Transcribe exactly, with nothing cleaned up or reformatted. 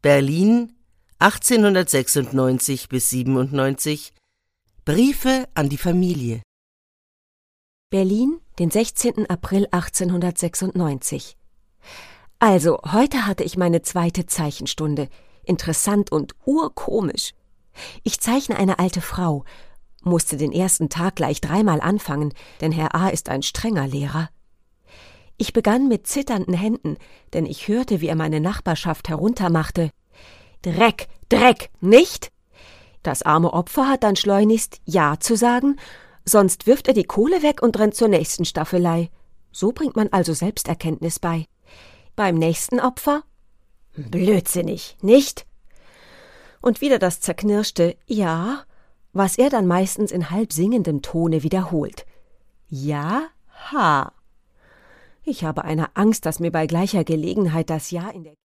Berlin achtzehnhundertsechsundneunzig bis siebenundneunzig. Briefe an die Familie. Berlin, den sechzehnten April achtzehnhundertsechsundneunzig. Also, heute hatte ich meine zweite Zeichenstunde. Interessant und urkomisch. Ich zeichne eine alte Frau, musste den ersten Tag gleich dreimal anfangen, denn Herr A. ist ein strenger Lehrer. Ich begann mit zitternden Händen, denn ich hörte, wie er meine Nachbarschaft heruntermachte. Dreck, Dreck, nicht? Das arme Opfer hat dann schleunigst Ja zu sagen, sonst wirft er die Kohle weg und rennt zur nächsten Staffelei. So bringt man also Selbsterkenntnis bei. Beim nächsten Opfer? Blödsinnig, nicht? Und wieder das zerknirschte Ja, was er dann meistens in halb singendem Tone wiederholt. Ja, ha. Ich habe eine Angst, dass mir bei gleicher Gelegenheit das Ja in der